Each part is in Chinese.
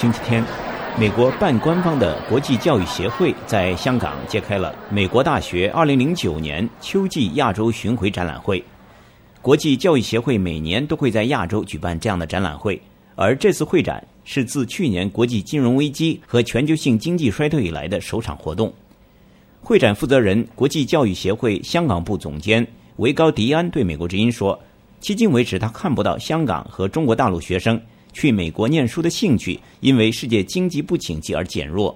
星期天，美国半官方的国际教育协会在香港揭开了美国大学2009年秋季亚洲巡回展览会。国际教育协会每年都会在亚洲举办这样的展览会，而这次会展是自去年国际金融危机和全球性经济衰退以来的首场活动。会展负责人、国际教育协会香港部总监维高迪安对美国之音说，迄今为止他看不到香港和中国大陆学生去美国念书的兴趣因为世界经济不景气而减弱。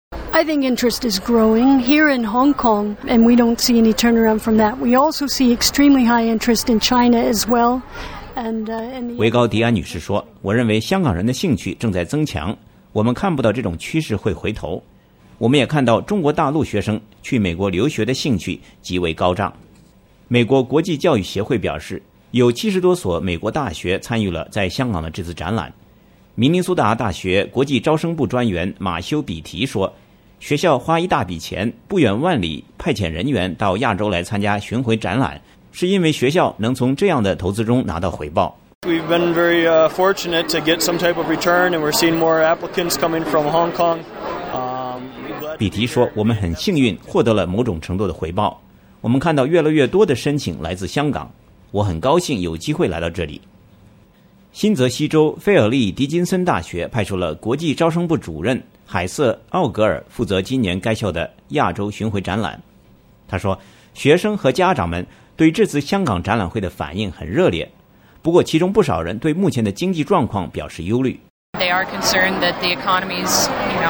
I think interest is growing here in Hong Kong, and we don't see any turnaround from that. We also see extremely high interest in China as well. 维高迪安女士说，我认为香港人的兴趣正在增强，我们看不到这种趋势会回头。我们也看到中国大陆学生去美国留学的兴趣极为高涨。美国国际教育协会表示，有70多所美国大学参与了在香港的这次展览。明尼苏达大学国际招生部专员马修比提说，学校花一大笔钱，不远万里派遣人员到亚洲来参加巡回展览，是因为学校能从这样的投资中拿到回报。 We've been very fortunate to get some type of return, and we're seeing more applicants coming from Hong Kong. 比提说，我们很幸运获得了某种程度的回报，我们看到越来越多的申请来自香港，我很高兴有机会来到这里。新泽西州菲尔利迪金森大学派出了国际招生部主任海瑟奥格尔负责今年该校的亚洲巡回展览。他说，学生和家长们对这次香港展览会的反应很热烈，不过其中不少人对目前的经济状况表示忧虑。 They are concerned that the economy's,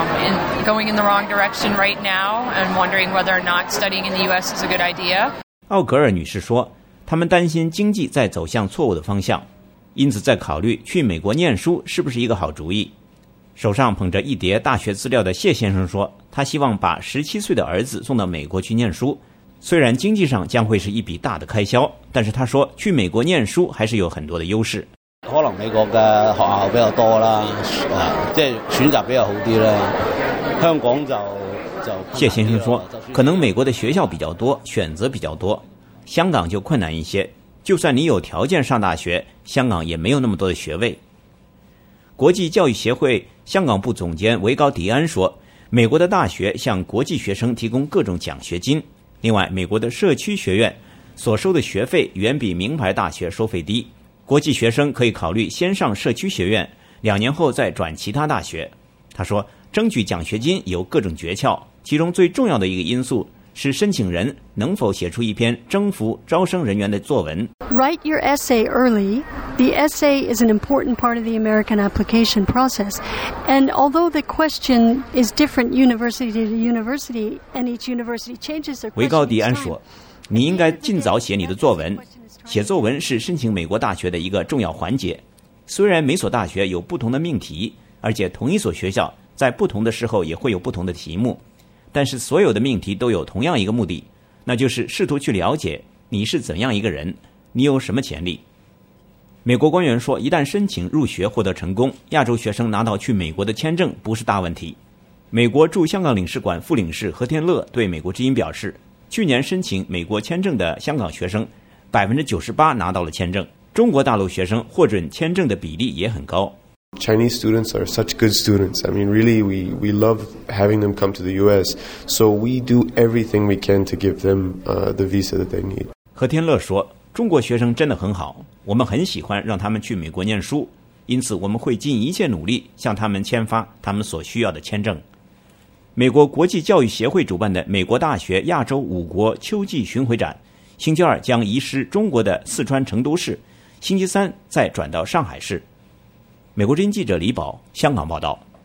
going in the wrong direction right now and wondering whether or not studying in the U.S. is a good idea. 奥格尔女士说，他们担心经济在走向错误的方向，因此在考虑去美国念书是不是一个好主意。手上捧着一叠大学资料的谢先生说，他希望把17歲的儿子送到美国去念書，虽然經濟上將會是一筆大的開銷，但是他說去美國念書還是有很多的優勢。 可能美國嘅學校比較多啦，即係選擇比較好啲啦。香港就謝先生說，可能美國的學校比較多，選擇比較多，香港就困難一些。就算你有條件上大學，香港也沒有那麼多的學位。國際教育協會香港部總監維高迪安說，美國的大學向國際學生提供各種獎學金。另外，美國的社區學院所收的學費遠比名牌大學收費低，國際學生可以考慮先上社區學院，2年後再轉其他大學。他說，爭取獎學金有各種訣竅，其中最重要的一個因素是申請人能否寫出一篇征服招生人員的作文。 Write your essay early. The essay is an important part of the American application process. And although the question is different university to university, and each university changes their question. 维高迪安说，你应该尽早写你的作文。写作文是申请美国大学的一个重要环节。虽然每所大学有不同的命题，而且同一所学校在不同的时候也会有不同的题目，但是所有的命题都有同样一个目的，那就是试图去了解你是怎样一个人，你有什么潜力。美国官员说，一旦申请入学获得成功，亚洲学生拿到去美国的签证不是大问题。美国驻香港领事馆副领事何天乐对美国之音表示，去年申请美国签证的香港学生98%拿到了签证，中国大陆学生获准签证的比例也很高。 Chinese students are such good students. I mean, really, we love having them come to the U.S., so we do everything we can to give them the visa that they need. 何天乐说，中国学生真的很好，我们很喜欢让他们去美国念书，因此我们会尽一切努力向他们签发他们所需要的签证。美国国际教育协会主办的美国大学亚洲5国秋季巡回展，星期二将移师中国的四川成都市，星期三再转到上海市。美国之音记者李宝香港报道。